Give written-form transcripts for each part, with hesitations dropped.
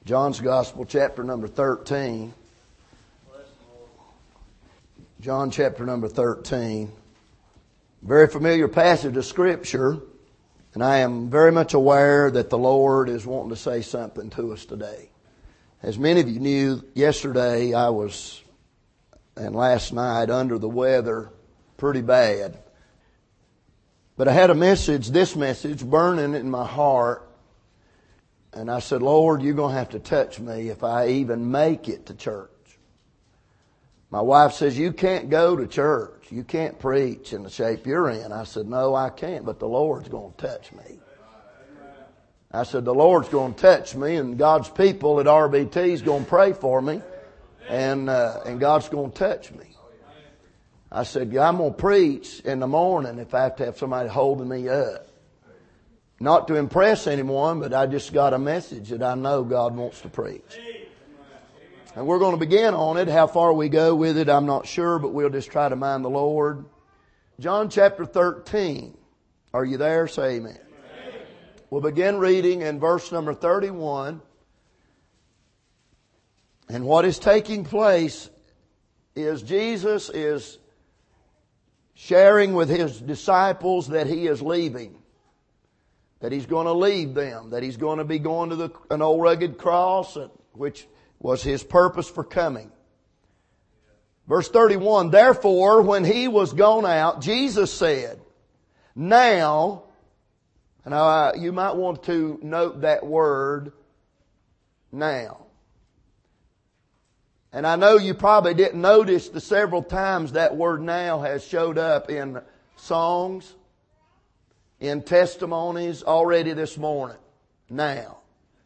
John's Gospel, chapter number 13. John chapter number 13. Very familiar passage of Scripture, and I am very much aware that the Lord is wanting to say something to us today. As many of you knew, yesterday and last night under the weather pretty bad. But I had this message burning in my heart. And I said, Lord, you're going to have to touch me if I even make it to church. My wife says, you can't go to church. You can't preach in the shape you're in. I said, no, I can't, but the Lord's going to touch me. I said, the Lord's going to touch me, and God's people at RBT is going to pray for me, and God's going to touch me. I said, I'm going to preach in the morning if I have to have somebody holding me up. Not to impress anyone, but I just got a message that I know God wants to preach. And we're going to begin on it. How far we go with it, I'm not sure, but we'll just try to mind the Lord. John chapter 13. Are you there? Say amen. We'll begin reading in verse number 31. And what is taking place is Jesus is sharing with His disciples that He is leaving. That He's going to leave them. That He's going to be going to an old rugged cross, which was His purpose for coming. Verse 31, therefore, when He was gone out, Jesus said, now, and you might want to note that word, now. And I know you probably didn't notice the several times that word now has showed up in songs, in testimonies already this morning. Now.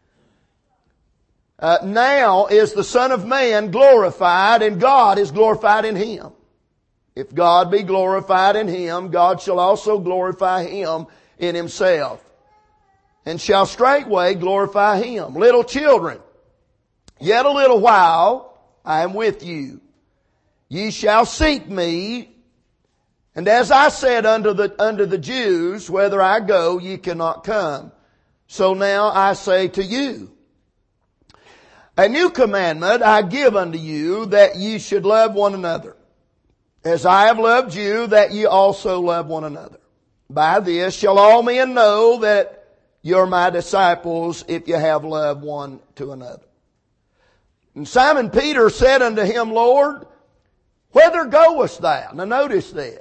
Now is the Son of Man glorified, and God is glorified in Him. If God be glorified in Him, God shall also glorify Him in Himself, and shall straightway glorify Him. Little children, yet a little while I am with you. Ye shall seek me. And as I said unto the Jews, whither I go, ye cannot come. So now I say to you, a new commandment I give unto you, that ye should love one another. As I have loved you, that ye also love one another. By this shall all men know that you're my disciples, if you have love one to another. And Simon Peter said unto Him, Lord, whither goest thou? Now notice this.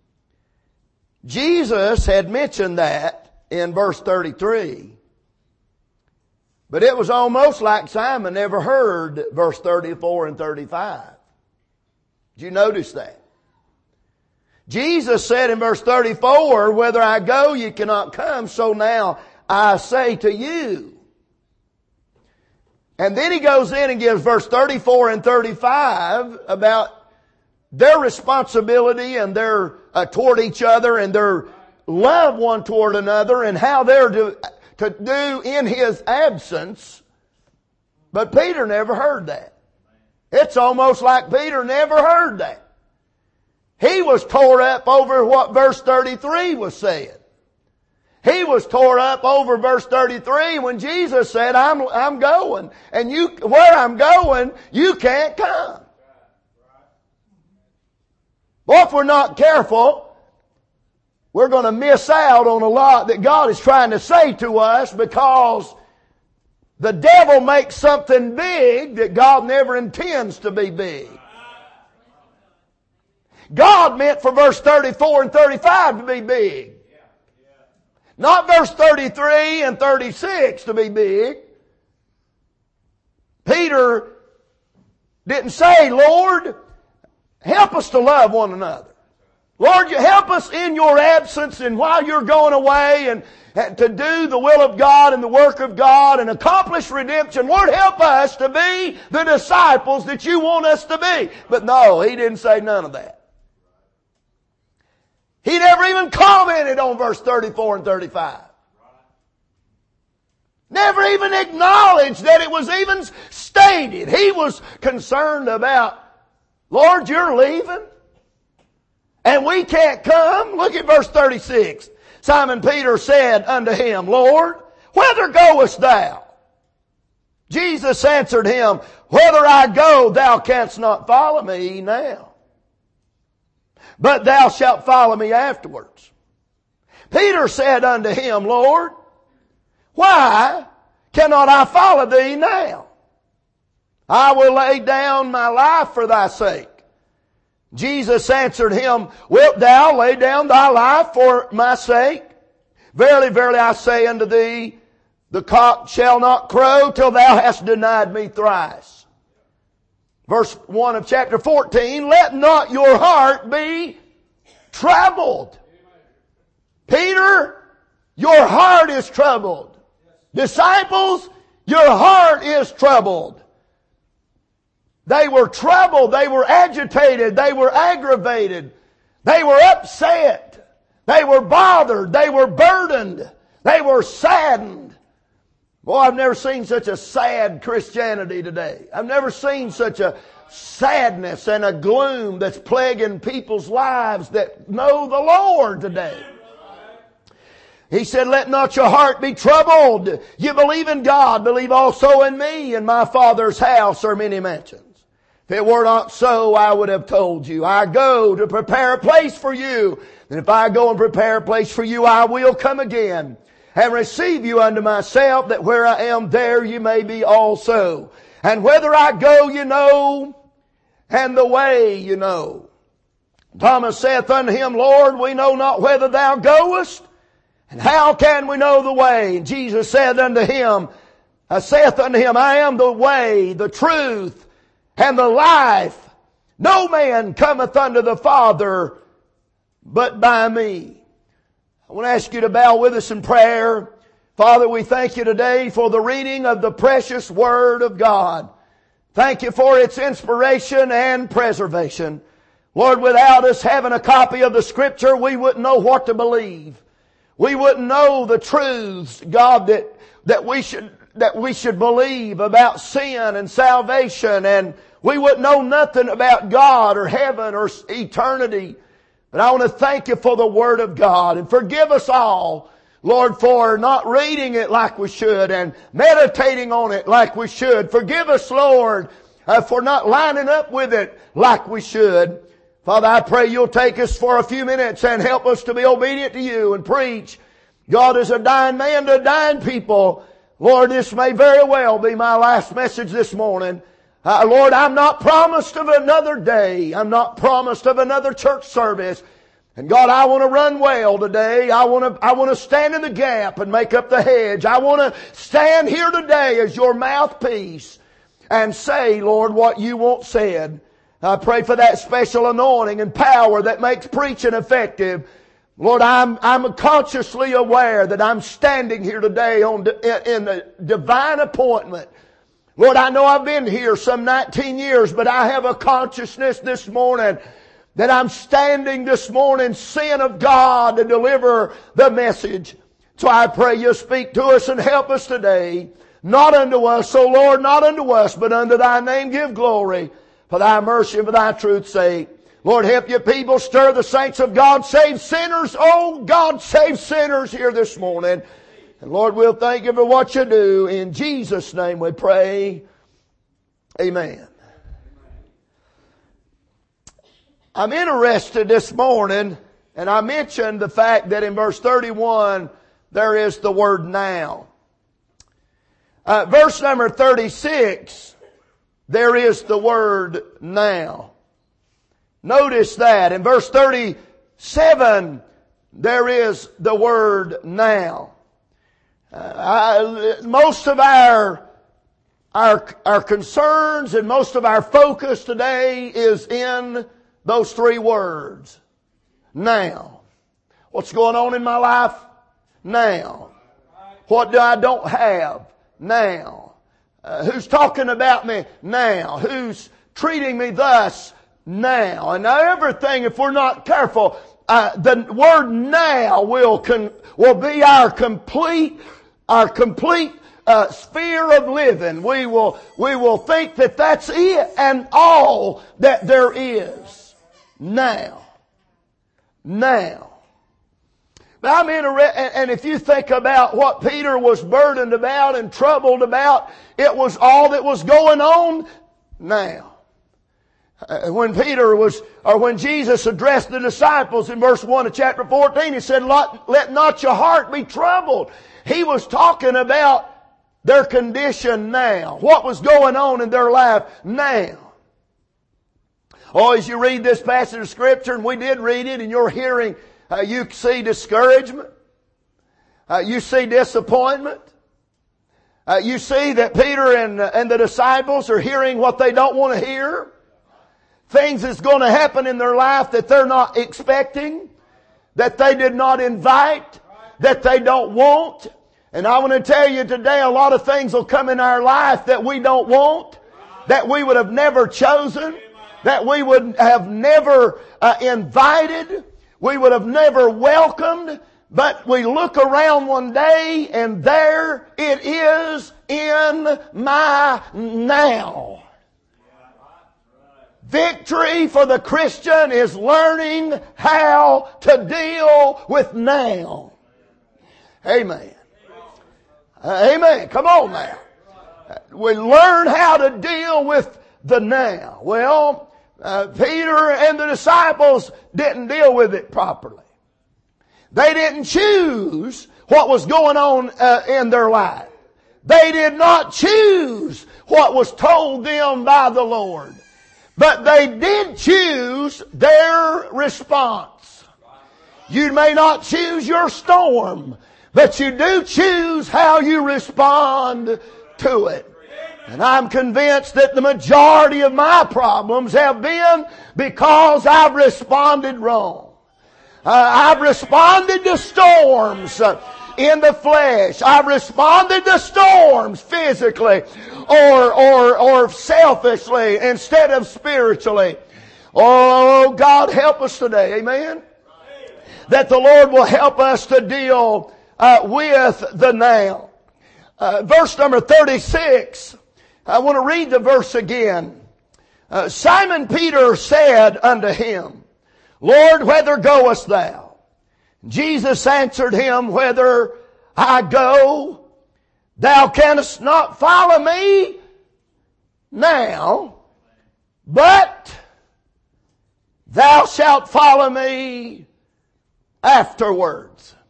Jesus had mentioned that in verse 33. But it was almost like Simon never heard verse 34 and 35. Did you notice that? Jesus said in verse 34, whither I go, ye cannot come, so now I say to you. And then He goes in and gives verse 34 and 35 about their responsibility and their toward each other and their love one toward another and how they're to do in His absence. But Peter never heard that. It's almost like Peter never heard that. He was tore up over what verse 33 was saying. He was tore up over verse 33 when Jesus said, I'm going, and where I'm going, you can't come. Well, if we're not careful, we're going to miss out on a lot that God is trying to say to us, because the devil makes something big that God never intends to be big. God meant for verse 34 and 35 to be big. Not verse 33 and 36 to be big. Peter didn't say, Lord, help us to love one another. Lord, you help us in your absence and while you're going away and to do the will of God and the work of God and accomplish redemption. Lord, help us to be the disciples that you want us to be. But no, He didn't say none of that. He never even commented on verse 34 and 35. Never even acknowledged that it was even stated. He was concerned about, Lord, you're leaving and we can't come. Look at verse 36. Simon Peter said unto Him, Lord, whither goest thou? Jesus answered him, whither I go, thou canst not follow me now, but thou shalt follow me afterwards. Peter said unto him, Lord, why cannot I follow thee now? I will lay down my life for thy sake. Jesus answered him, wilt thou lay down thy life for my sake? Verily, verily, I say unto thee, the cock shall not crow till thou hast denied me thrice. Verse 1 of chapter 14, let not your heart be troubled. Peter, your heart is troubled. Disciples, your heart is troubled. They were troubled. They were agitated. They were aggravated. They were upset. They were bothered. They were burdened. They were saddened. Boy, I've never seen such a sad Christianity today. I've never seen such a sadness and a gloom that's plaguing people's lives that know the Lord today. He said, let not your heart be troubled. You believe in God, believe also in me. In my Father's house are many mansions. If it were not so, I would have told you. I go to prepare a place for you. And if I go and prepare a place for you, I will come again and receive you unto myself, that where I am, there you may be also. And whither I go, you know, and the way you know. Thomas saith unto him, Lord, we know not whither thou goest, and how can we know the way? And Jesus saith unto him, I am the way, the truth, and the life. No man cometh unto the Father but by me. I want to ask you to bow with us in prayer. Father, we thank you today for the reading of the precious Word of God. Thank you for its inspiration and preservation. Lord, without us having a copy of the Scripture, we wouldn't know what to believe. We wouldn't know the truths, God, that we should believe about sin and salvation, and we wouldn't know nothing about God or heaven or eternity. But I want to thank you for the Word of God, and forgive us all, Lord, for not reading it like we should and meditating on it like we should. Forgive us, Lord, for not lining up with it like we should. Father, I pray you'll take us for a few minutes and help us to be obedient to you and preach. God is a dying man to dying people. Lord, this may very well be my last message this morning. Lord, I'm not promised of another day. I'm not promised of another church service. And God, I want to run well today. I want to stand in the gap and make up the hedge. I want to stand here today as your mouthpiece and say, Lord, what you want said. I pray for that special anointing and power that makes preaching effective. Lord, I'm consciously aware that I'm standing here today in a divine appointment. Lord, I know I've been here some 19 years, but I have a consciousness this morning that I'm standing this morning, Son of God, to deliver the message. So I pray you speak to us and help us today. Not unto us, O Lord, not unto us, but unto thy name give glory. For thy mercy and for thy truth's sake. Lord, help your people, stir the saints of God, save sinners. Oh, God, save sinners here this morning. And Lord, we'll thank you for what you do. In Jesus' name we pray. Amen. I'm interested this morning, and I mentioned the fact that in verse 31, there is the word now. Verse number 36, there is the word now. Notice that. In verse 37, there is the word now. Most of our concerns and most of our focus today is in those three words. Now. What's going on in my life? Now. What do I don't have? Now. Who's talking about me? Now. Who's treating me thus? Now. And everything, if we're not careful, the word now will be our complete sphere of living. We will think that that's it and all that there is. Now. I'm interested, and if you think about what Peter was burdened about and troubled about, it was all that was going on now. When Jesus addressed the disciples in verse 1 of chapter 14, He said, let not your heart be troubled. He was talking about their condition now. What was going on in their life now. Oh, as you read this passage of Scripture, and we did read it, and you're hearing, you see discouragement. You see disappointment. You see that Peter and the disciples are hearing what they don't want to hear. Things that's going to happen in their life that they're not expecting, that they did not invite, that they don't want. And I want to tell you today, a lot of things will come in our life that we don't want, that we would have never chosen, that we would have never invited, we would have never welcomed. But we look around one day and there it is in my now. Victory for the Christian is learning how to deal with now. Amen. Amen. Come on now. We learn how to deal with the now. Well, Peter and the disciples didn't deal with it properly. They didn't choose what was going on in their life. They did not choose what was told them by the Lord. But they did choose their response. You may not choose your storm, but you do choose how you respond to it. And I'm convinced that the majority of my problems have been because I've responded wrong. I've responded to storms in the flesh. I've responded to storms physically or selfishly instead of spiritually. Oh, God help us today. Amen. That the Lord will help us to deal with the now. Verse number 36. I want to read the verse again. Simon Peter said unto Him, Lord, whither goest thou? Jesus answered him, Whither I go, thou canst not follow me now, but thou shalt follow me afterwards.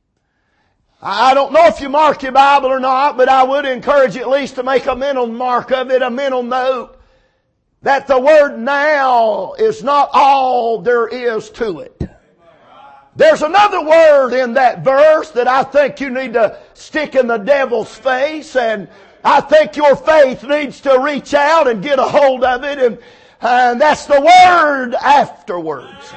I don't know if you mark your Bible or not, but I would encourage you at least to make a mental mark of it, a mental note, that the word now is not all there is to it. There's another word in that verse that I think you need to stick in the devil's face, and I think your faith needs to reach out and get a hold of it, and that's the word afterwards.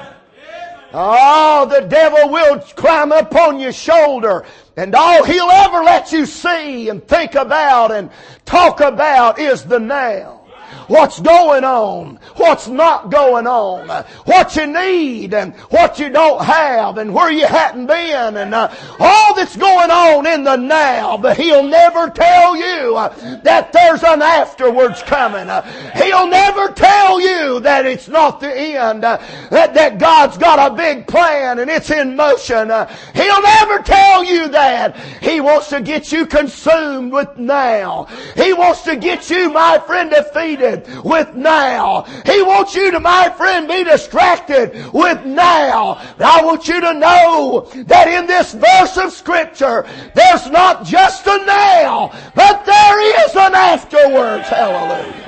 Oh, the devil will climb up on your shoulder, and all he'll ever let you see and think about and talk about is the now. What's going on, what's not going on, what you need and what you don't have and where you hadn't been and all that's going on in the now. But he'll never tell you that there's an afterwards coming. He'll never tell you that it's not the end, that God's got a big plan and it's in motion. He'll never tell you that. He wants to get you consumed with now. He wants to get you, my friend, defeated with now. He wants you to, my friend, be distracted with now. But I want you to know that in this verse of Scripture, there's not just a now, but there is an afterwards. Hallelujah.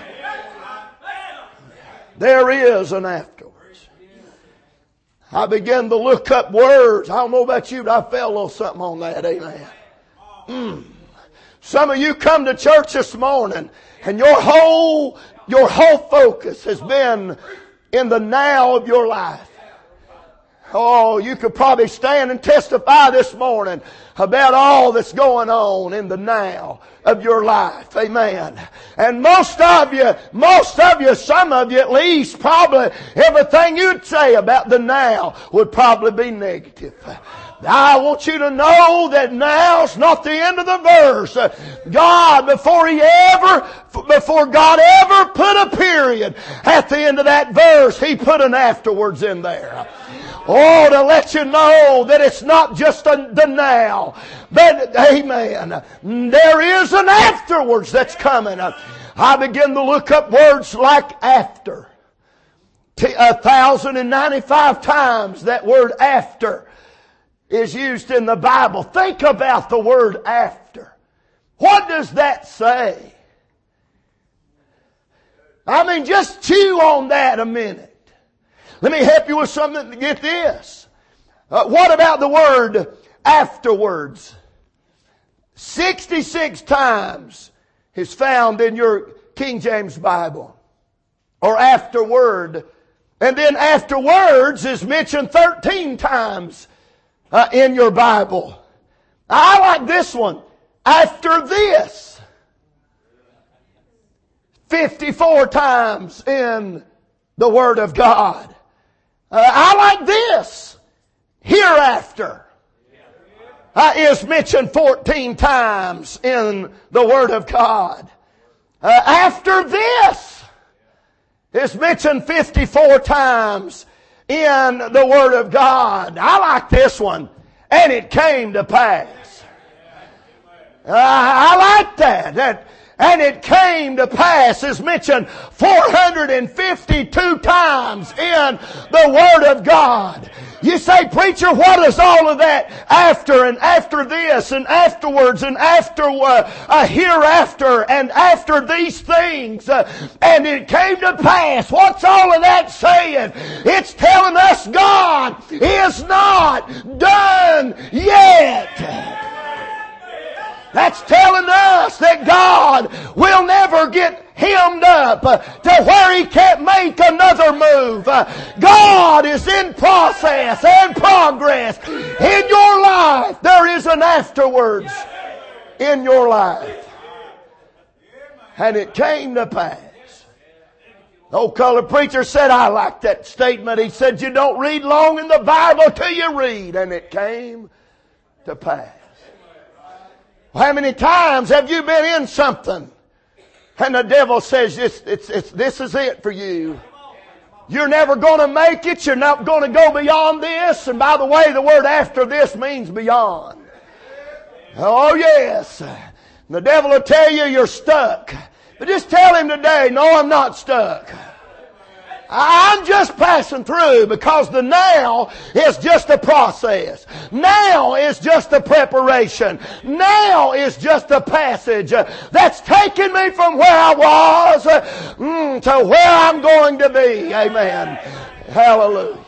There is an afterwards. I began to look up words. I don't know about you, but I felt a little something on that. Amen. Some of you come to church this morning and your whole focus has been in the now of your life. Oh, you could probably stand and testify this morning about all that's going on in the now of your life. Amen. And most of you, some of you at least, probably everything you'd say about the now would probably be negative. I want you to know that now's not the end of the verse. God, before God ever put a period at the end of that verse, He put an afterwards in there. Oh, to let you know that it's not just the now. But, amen, there is an afterwards that's coming. I begin to look up words like after. 1,095 times that word after is used in the Bible. Think about the word after. What does that say? I mean, just chew on that a minute. Let me help you with something to get this. What about the word afterwards? 66 times is found in your King James Bible. Or afterward. And then afterwards is mentioned 13 times in your Bible. I like this one. After this. 54 times in the Word of God. I like this. Hereafter is mentioned 14 times in the Word of God. After this is mentioned 54 times in the Word of God. I like this one. And it came to pass. I like that. And it came to pass is mentioned 452 times in the Word of God. You say, preacher, what is all of that after and after this and afterwards and after hereafter and after these things? And it came to pass. What's all of that saying? It's telling us God is not done yet. That's telling us that God will never get hemmed up to where He can't make another move. God is in process and progress in your life. There is an afterwards in your life. And it came to pass. The old colored preacher said, I like that statement. He said, you don't read long in the Bible till you read. And it came to pass. How many times have you been in something and the devil says this is it for you? You're never going to make it. You're not going to go beyond this. And by the way, the word after this means beyond. Oh yes. The devil will tell you you're stuck. But just tell him today, no, I'm not stuck. I'm just passing through because the now is just a process. Now is just a preparation. Now is just a passage that's taking me from where I was to where I'm going to be. Amen. Hallelujah.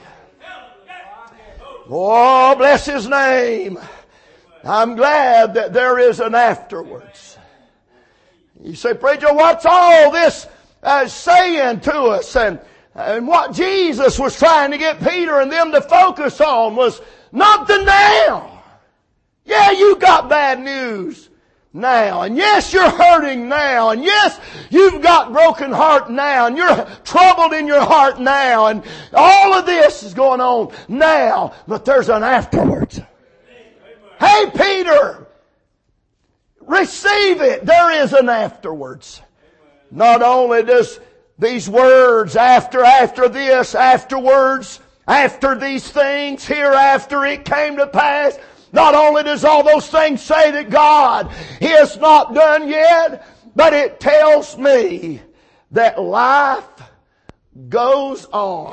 Oh, bless His name. I'm glad that there is an afterwards. You say, preacher, what's all this saying to us? And what Jesus was trying to get Peter and them to focus on was not the now. Yeah, you got bad news now. And yes, you're hurting now. And yes, you've got broken heart now. And you're troubled in your heart now. And all of this is going on now. But there's an afterwards. Hey, Peter, receive it. There is an afterwards. Not only does these words, after this, afterwards, after these things, hereafter it came to pass. Not only does all those things say that God is not done yet, but it tells me that life goes on.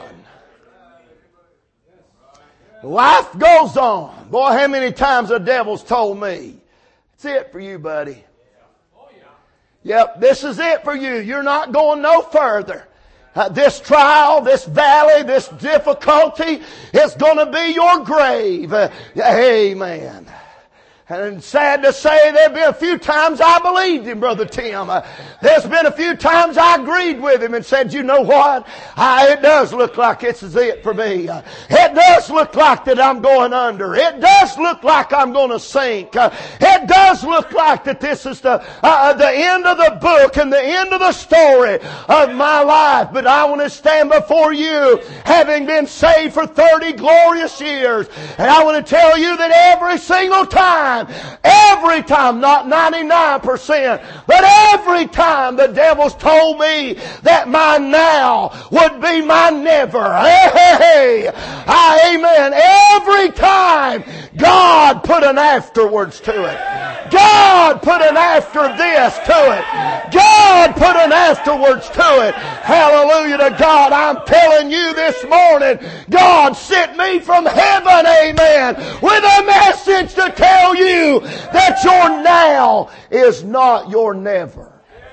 Life goes on. Boy, how many times the devil's told me, it's it for you, buddy. Yep, this is it for you. You're not going no further. This trial, this valley, this difficulty is going to be your grave. Amen. And sad to say, there have been a few times I believed him, Brother Tim. There's been a few times I agreed with him and said, you know what? It does look like this is it for me. It does look like that I'm going under. It does look like I'm going to sink. It does look like that this is the end of the book and the end of the story of my life. But I want to stand before you, having been saved for 30 glorious years. And I want to tell you that every single time time, not 99%, but every time the devil's told me that my now would be my never. Hey, amen. Every time God put an afterwards to it. God put an after this to it. God put an afterwards to it. Hallelujah to God. I'm telling you this morning, God sent me from heaven, amen, with a message to tell you that your now is not your never.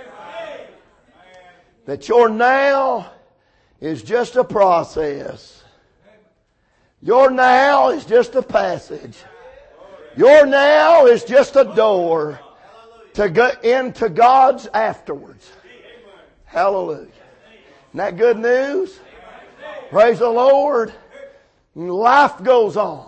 That your now is just a process. Your now is just a passage. Your now is just a door to get into God's afterwards. Hallelujah. Isn't that good news? Praise the Lord. Life goes on.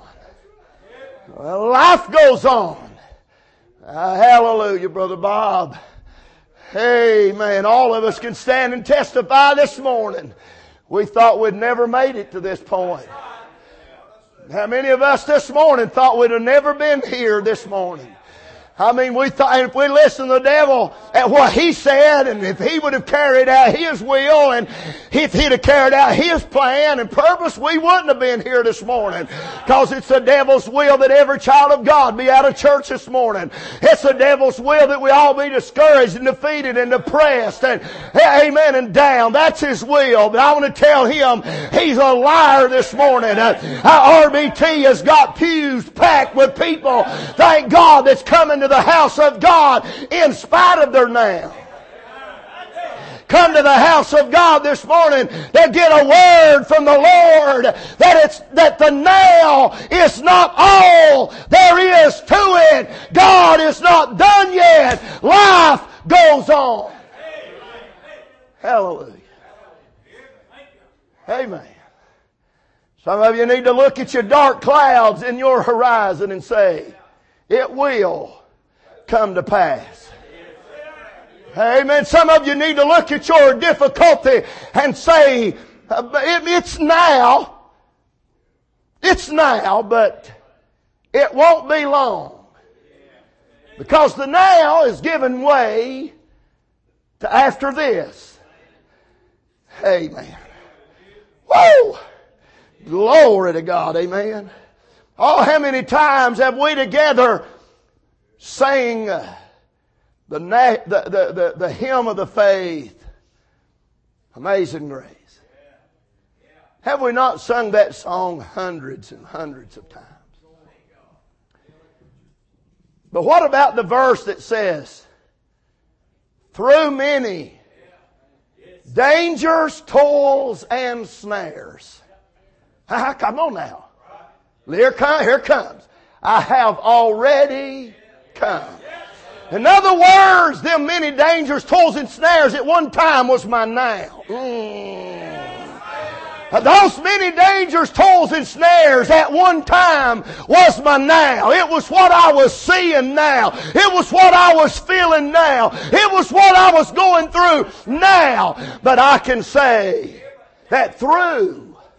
Life goes on. Hallelujah, Brother Bob. Amen. All of us can stand and testify this morning. We thought we'd never made it to this point. How many of us this morning thought we'd have never been here this morning? I mean, we thought if we listened to the devil at what he said, and if he would have carried out his will, and if he'd have carried out his plan and purpose, we wouldn't have been here this morning. Because it's the devil's will that every child of God be out of church this morning. It's the devil's will that we all be discouraged and defeated and depressed and, amen, and down. That's his will. But I want to tell him he's a liar this morning. RBT has got pews packed with people, thank God, that's coming to the house of God in spite of their now. Come to the house of God this morning to get a word from the Lord that the now is not all there is to it. God is not done yet. Life goes on. Hallelujah. Amen. Some of you need to look at your dark clouds in your horizon and say, it will come to pass. Amen. Some of you need to look at your difficulty and say, it's now, but it won't be long. Because the now is giving way to after this. Amen. Woo! Glory to God. Amen. Oh, how many times have we together sang the hymn of the faith, Amazing Grace? Have we not sung that song hundreds and hundreds of times? But what about the verse that says, through many dangers, toils, and snares? Come on now. Here comes. I have already come. In other words, them many dangers, toils, and snares at one time was my now. Those many dangers, toils, and snares at one time was my now. It was what I was seeing now. It was what I was feeling now. It was what I was going through now. But I can say that through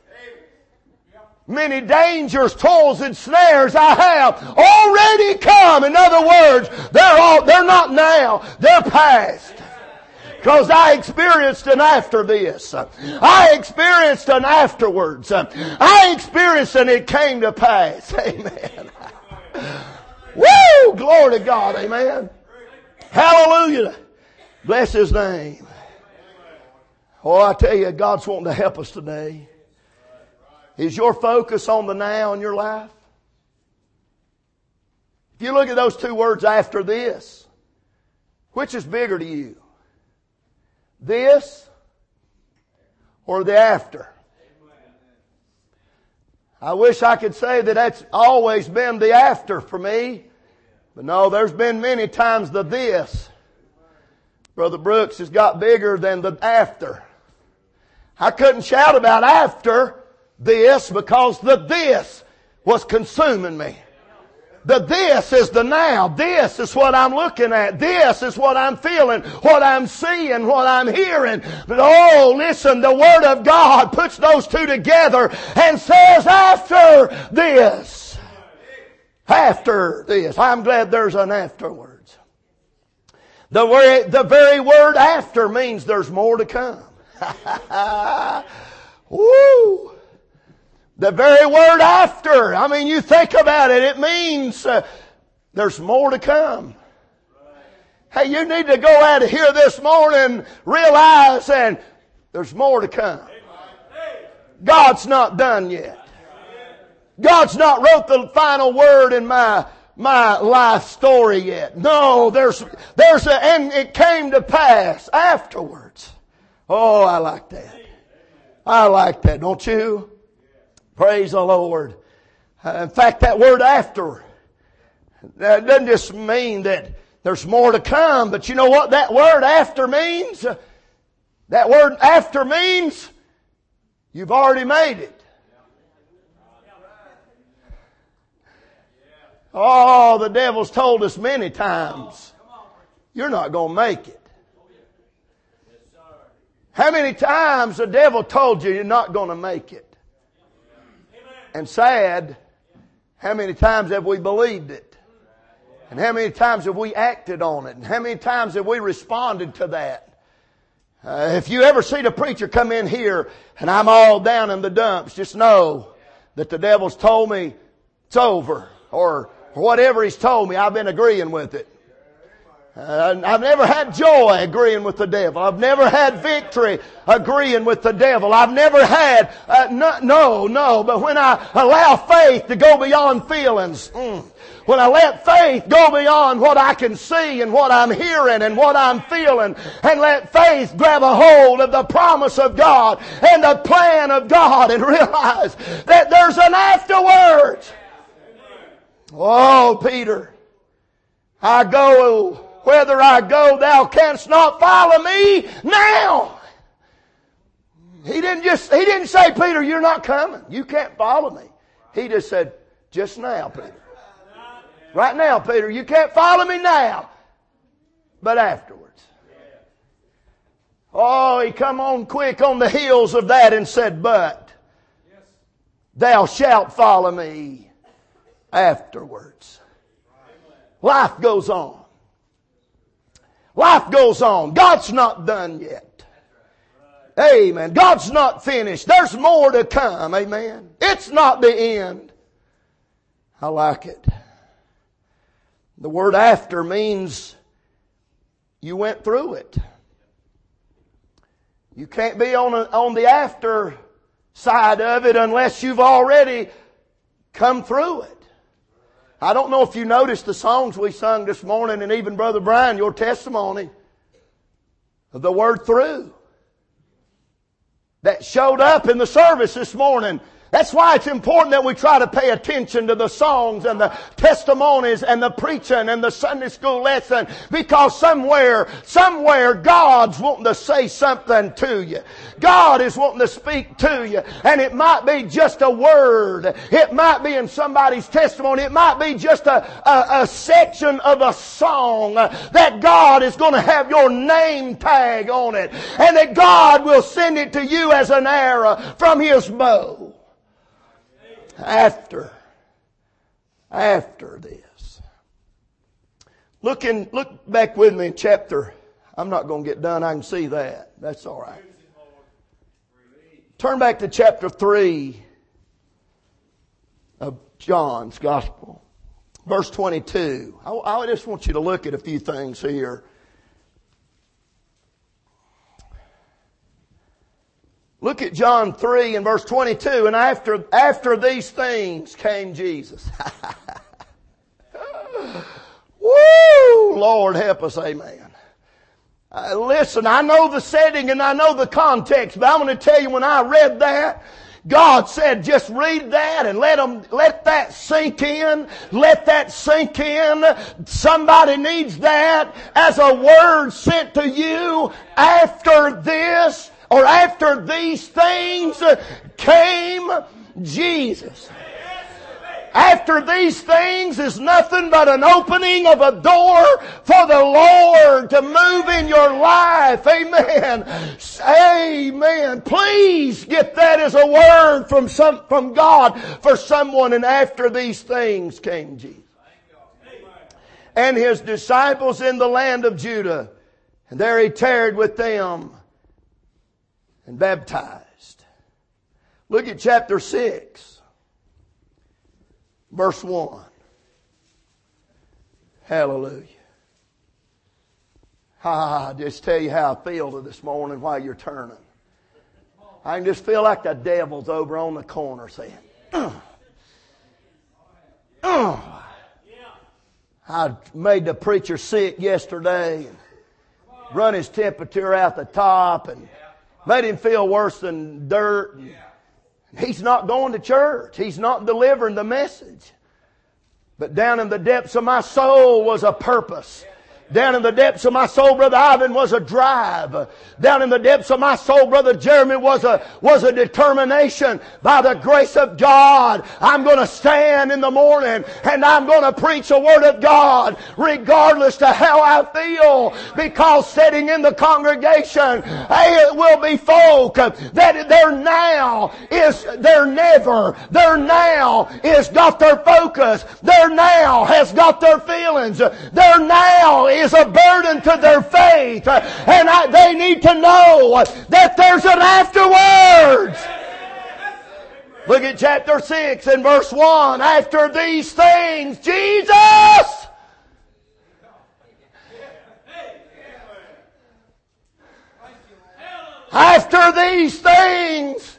many dangers, toils, and snares I have already come. In other words, they're not now. They're past. Because I experienced an after this. I experienced an afterwards. I experienced and it came to pass. Amen. Woo! Glory to God. Amen. Hallelujah. Bless His name. Oh, I tell you, God's wanting to help us today. Is your focus on the now in your life? If you look at those two words, after this, which is bigger to you? This or the after? I wish I could say that that's always been the after for me. But no, there's been many times the this. Brother Brooks has got bigger than the after. I couldn't shout about after this because the this was consuming me. The this is the now. This is what I'm looking at. This is what I'm feeling, what I'm seeing, what I'm hearing. But oh, listen, the Word of God puts those two together and says after this. After this. I'm glad there's an afterwards. The very word after means there's more to come. Woo! The very word after. I mean, you think about it. It means there's more to come. Hey, you need to go out of here this morning realizing there's more to come. God's not done yet. God's not wrote the final word in my life story yet. No, and it came to pass afterwards. Oh, I like that. I like that, don't you? Praise the Lord. In fact, that word after, that doesn't just mean that there's more to come, but you know what that word after means? That word after means you've already made it. Oh, the devil's told us many times, you're not going to make it. How many times the devil told you you're not going to make it? And sad, how many times have we believed it? And how many times have we acted on it? And how many times have we responded to that? If you ever see the preacher come in here and I'm all down in the dumps, just know that the devil's told me it's over. Or whatever he's told me, I've been agreeing with it. I've never had joy agreeing with the devil. I've never had victory agreeing with the devil. I've never had, no. But when I allow faith to go beyond feelings, when I let faith go beyond what I can see and what I'm hearing and what I'm feeling, and let faith grab a hold of the promise of God and the plan of God and realize that there's an afterwards. Oh, Peter, I go, whither I go, thou canst not follow me now. He didn't say, Peter, you're not coming. You can't follow me. He just said, just now, Peter. Right now, Peter, you can't follow me now, but afterwards. Oh, he come on quick on the heels of that and said, but thou shalt follow me afterwards. Life goes on. Life goes on. God's not done yet. Amen. God's not finished. There's more to come. Amen. It's not the end. I like it. The word after means you went through it. You can't be on the after side of it unless you've already come through it. I don't know if you noticed the songs we sung this morning, and even Brother Brian, your testimony of the word through that showed up in the service this morning. That's why it's important that we try to pay attention to the songs and the testimonies and the preaching and the Sunday school lesson, because somewhere God's wanting to say something to you. God is wanting to speak to you. And it might be just a word. It might be in somebody's testimony. It might be just a section of a song that God is going to have your name tag on it. And that God will send it to you as an arrow from His bow. After this. Look back with me in chapter. I'm not going to get done. I can see that. That's all right. Turn back to chapter 3 of John's Gospel. Verse 22. I just want you to look at a few things here. Look at John 3 and verse 22. And after these things came Jesus. Woo! Lord help us, amen. Listen, I know the setting and I know the context, but I'm going to tell you, when I read that, God said, just read that and let that sink in. Let that sink in. Somebody needs that as a word sent to you. After this, or after these things, came Jesus. After these things is nothing but an opening of a door for the Lord to move in your life. Amen. Amen. Please get that as a word from God for someone. And after these things came Jesus and His disciples in the land of Judah. And there He tarried with them and baptized. Look at chapter 6, verse 1. Hallelujah. I just tell you how I feel this morning while you're turning. I can just feel like the devil's over on the corner saying, I made the preacher sick yesterday and run his temperature out the top and made him feel worse than dirt. He's not going to church. He's not delivering the message. But down in the depths of my soul was a purpose. Down in the depths of my soul, Brother Ivan, was a drive. Down in the depths of my soul, Brother Jeremy, was a determination. By the grace of God, I'm going to stand in the morning and I'm going to preach the Word of God regardless to how I feel. Because sitting in the congregation, it will be folk that their now is got their focus. Their now has got their feelings. Their now is a burden to their faith. And they need to know that there's an afterwards. Look at chapter 6 and verse 1. After these things, Jesus. After these things,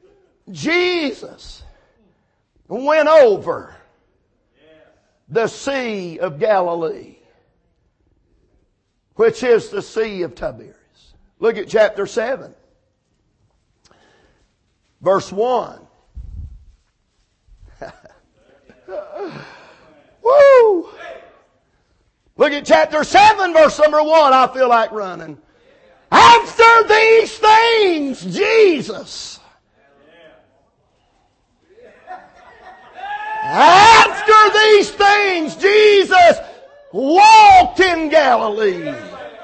Jesus went over the Sea of Galilee, which is the Sea of Tiberias. Look at chapter 7, verse 1. Woo! Look at chapter 7, verse number 1. I feel like running. After these things, Jesus. After these things, Jesus walked in Galilee.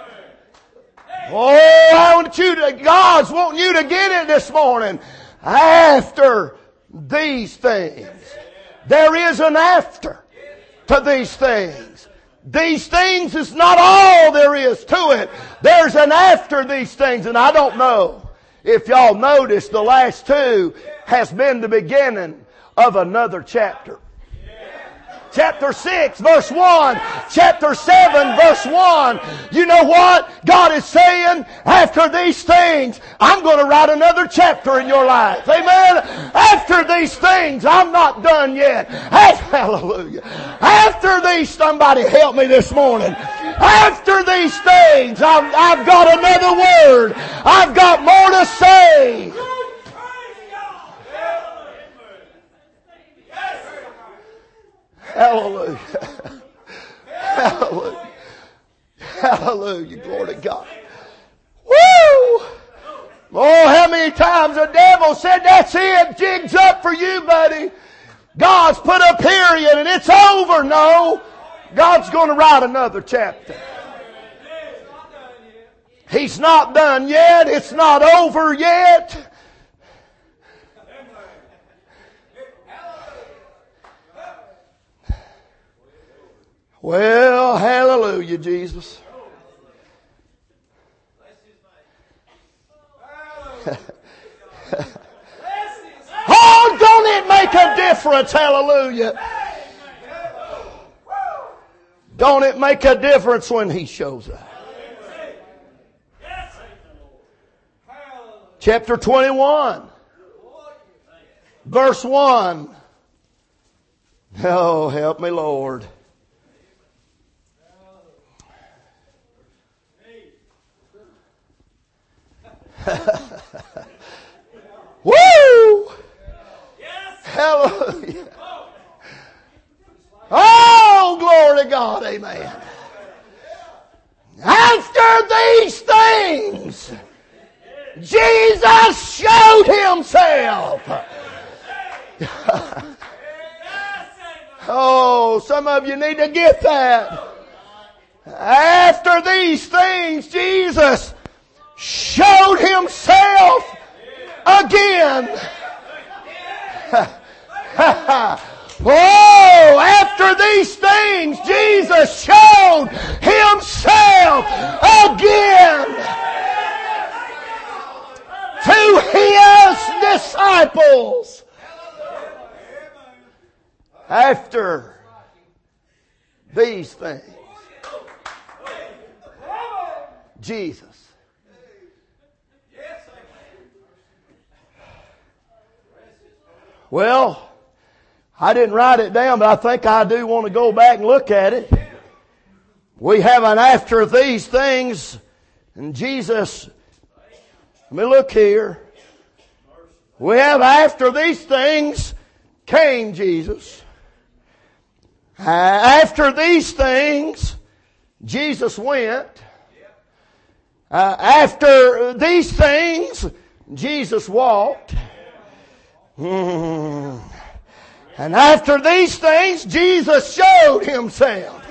Oh, I want you to, God's wanting you to get it this morning. After these things. There is an after to these things. These things is not all there is to it. There's an after these things. And I don't know if y'all noticed the last two has been the beginning of another chapter. Chapter 6, verse 1. Chapter 7, verse 1. You know what God is saying? After these things, I'm going to write another chapter in your life. Amen? After these things, I'm not done yet. Hallelujah. After these, somebody help me this morning. After these things, I've got another word. I've got more to say. Hallelujah. Hallelujah. Hallelujah. Glory to God. Woo! Oh, how many times the devil said, that's it, jig's up for you, buddy. God's put a period and it's over. No. God's going to write another chapter. He's not done yet. It's not over yet. Well, hallelujah, Jesus. Oh, don't it make a difference? Hallelujah. Don't it make a difference when He shows up? Chapter 21, verse 1. Oh, help me, Lord. Woo! Hallelujah. Oh, glory to God. Amen. After these things, Jesus showed Himself. Oh, some of you need to get that. After these things, Jesus showed Himself again. Oh, after these things, Jesus showed Himself again to His disciples. After these things, Jesus. Well, I didn't write it down, but I think I do want to go back and look at it. We have an after these things, and Jesus, let me look here. We have after these things came Jesus. After these things, Jesus went. After these things, Jesus walked. And after these things, Jesus showed Himself.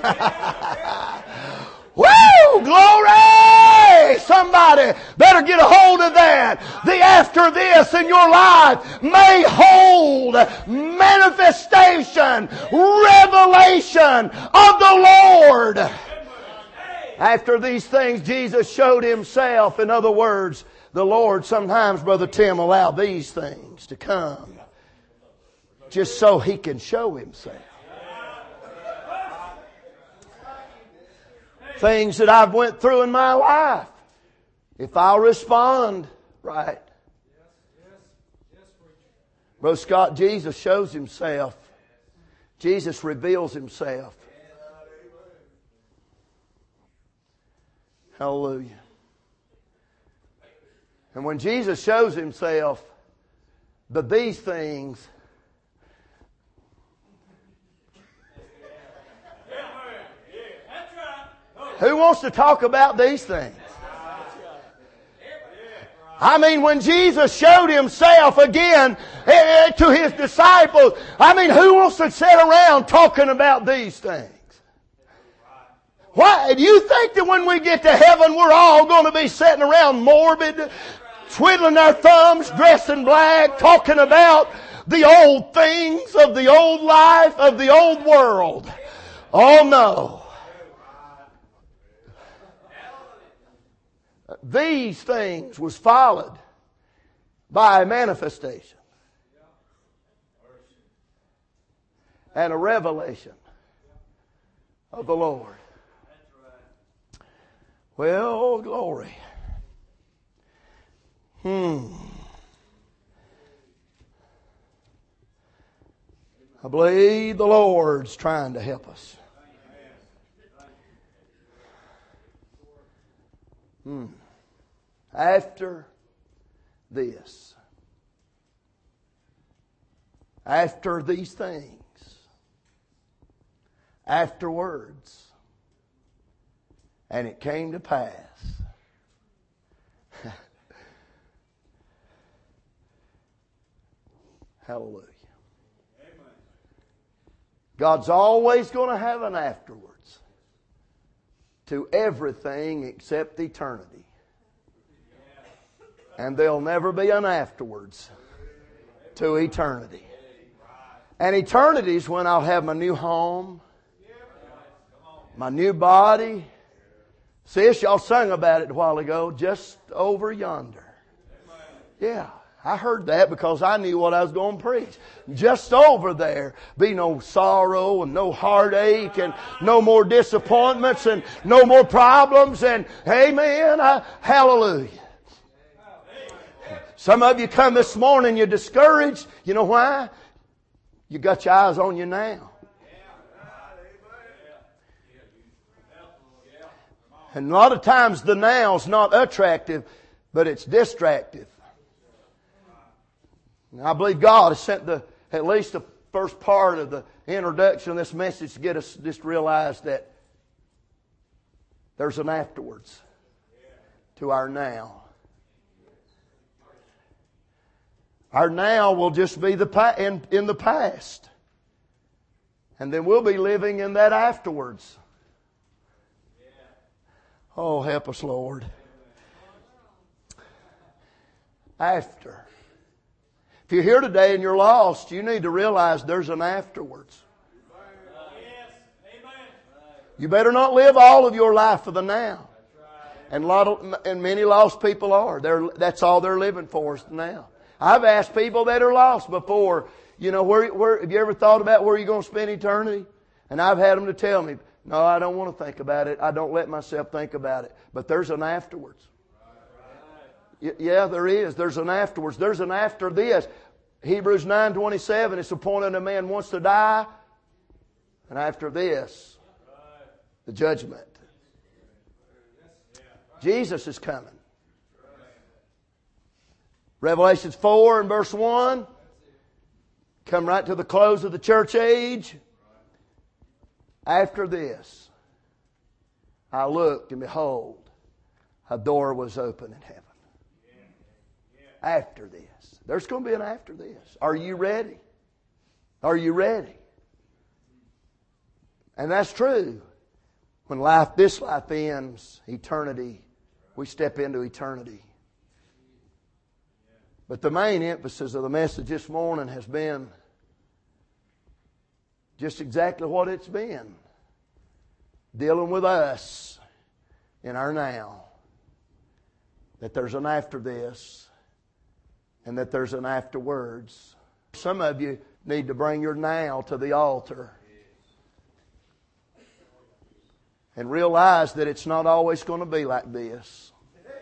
Woo! Glory! Somebody better get a hold of that. The after this in your life may hold manifestation, revelation of the Lord. After these things, Jesus showed Himself. In other words, the Lord sometimes, Brother Tim, allowed these things to come just so He can show Himself. Things that I've went through in my life. If I'll respond right. Brother Scott, Jesus shows Himself. Jesus reveals Himself. Hallelujah. And when Jesus shows Himself, these things, who wants to talk about these things? I mean, when Jesus showed Himself again to His disciples, I mean, who wants to sit around talking about these things? Why? Do you think that when we get to heaven, we're all going to be sitting around morbid, twiddling our thumbs, dressing black, talking about the old things of the old life, of the old world? Oh no. These things was followed by a manifestation and a revelation of the Lord. Well, glory. I believe the Lord's trying to help us. After this, after these things, afterwards, and it came to pass. Hallelujah. God's always going to have an afterwards to everything except eternity. And there'll never be an afterwards to eternity. And eternity is when I'll have my new home, my new body. Sis, y'all sung about it a while ago, just over yonder. Yeah, I heard that because I knew what I was going to preach. Just over there, be no sorrow and no heartache and no more disappointments and no more problems. And amen, hallelujah. Some of you come this morning, you're discouraged. You know why? You got your eyes on you now. And a lot of times the now's not attractive, but it's distractive. And I believe God has sent at least the first part of the introduction of this message to get us just realize that there's an afterwards to our now. Our now will just be in the past. And then we'll be living in that afterwards. Oh, help us, Lord. After. If you're here today and you're lost, you need to realize there's an afterwards. You better not live all of your life for the now. And many lost people are. That's all they're living for is the now. I've asked people that are lost before, where have you ever thought about where you're going to spend eternity? And I've had them to tell me, no, I don't want to think about it. I don't let myself think about it. But there's an afterwards. Yeah, there is. There's an afterwards. There's an after this. Hebrews 9:27, it's appointed a man wants to die. And after this, the judgment. Jesus is coming. Revelations 4 and verse 1. Come right to the close of the church age. After this, I looked and behold, a door was open in heaven. After this. There's going to be an after this. Are you ready? Are you ready? And that's true. When this life ends, eternity, we step into eternity. But the main emphasis of the message this morning has been just exactly what it's been. Dealing with us in our now. That there's an after this and that there's an afterwards. Some of you need to bring your now to the altar. And realize that it's not always going to be like this.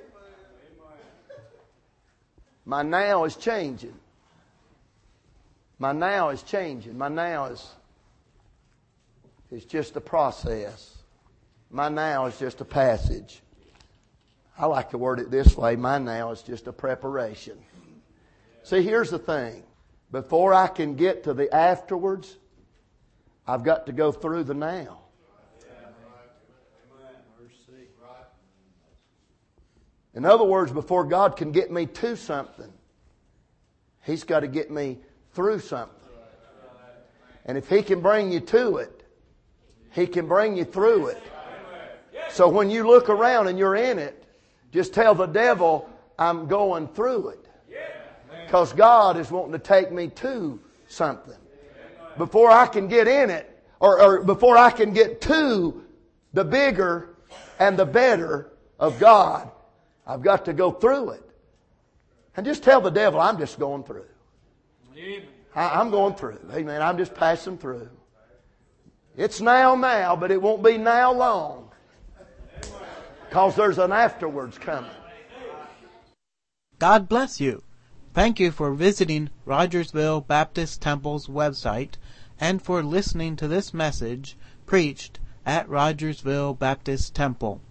My now is changing. My now is changing. My now is just a process. My now is just a passage. I like to word it this way. My now is just a preparation. See, here's the thing. Before I can get to the afterwards, I've got to go through the now. In other words, before God can get me to something, He's got to get me through something. And if He can bring you to it, He can bring you through it. So when you look around and you're in it, just tell the devil, I'm going through it. Because God is wanting to take me to something. Before I can get in it, or before I can get to the bigger and the better of God, I've got to go through it. And just tell the devil, I'm just going through. I'm going through. Amen. I'm just passing through. It's now, but it won't be now long. Because there's an afterwards coming. God bless you. Thank you for visiting Rogersville Baptist Temple's website and for listening to this message preached at Rogersville Baptist Temple.